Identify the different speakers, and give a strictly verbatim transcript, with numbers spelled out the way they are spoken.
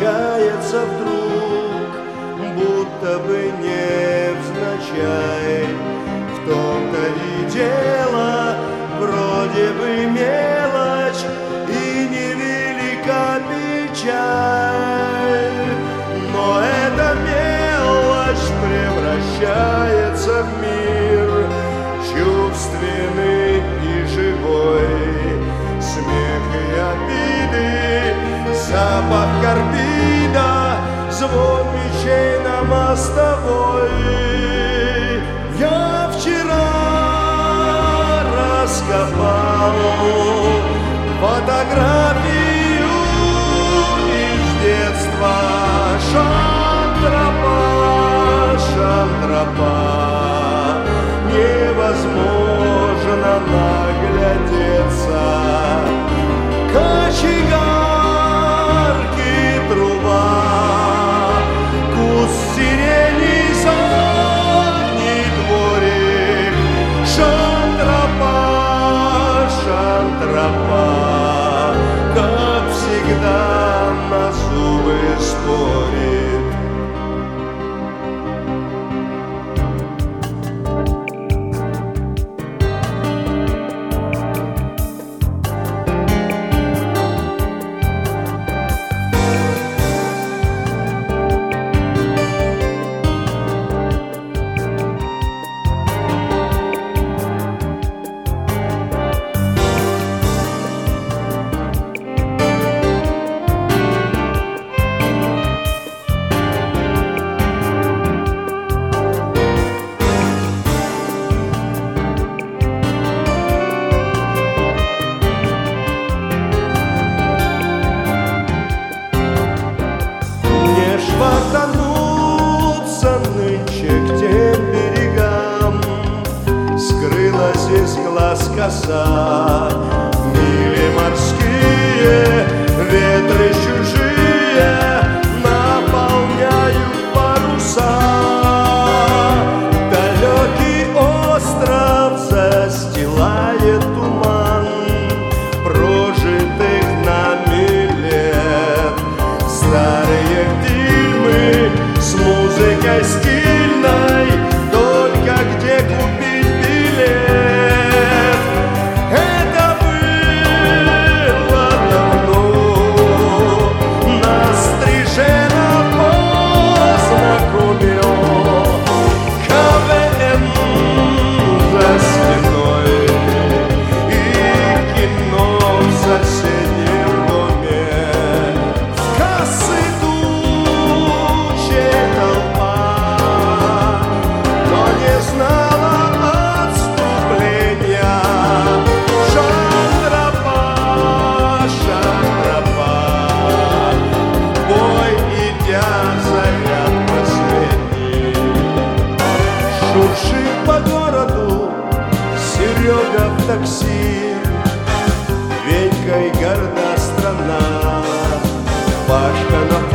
Speaker 1: случается вдруг, будто бы невзначай. В том-то и дело, вроде бы мелочь, и невелика печаль. Но эта мелочь превращается в мир чувственный и живой. Смех и обиды, запах карбида, звон мечей на мостовой. Я вчера раскопал фотографию из детства. Шантропа, шантропа, невозможно наглядеться. Кочегарки, труба, куст сирени, задний дворик. Шантропа, шантропа, как всегда на зубы спорит. Потонуться нынче к тем берегам, скрылась из глаз коса. Мили морские, ветры чужие наполняют паруса. Далекий остров застилает туман прожитых нами лет. Старые с музыкой стильной, только где купить билет. Это было давно, нас Стрижена познакомил. КВН за стеной и кино в соседнем доме. В кассы шуршит по городу Серега в такси. Венькой горда страна, Пашка на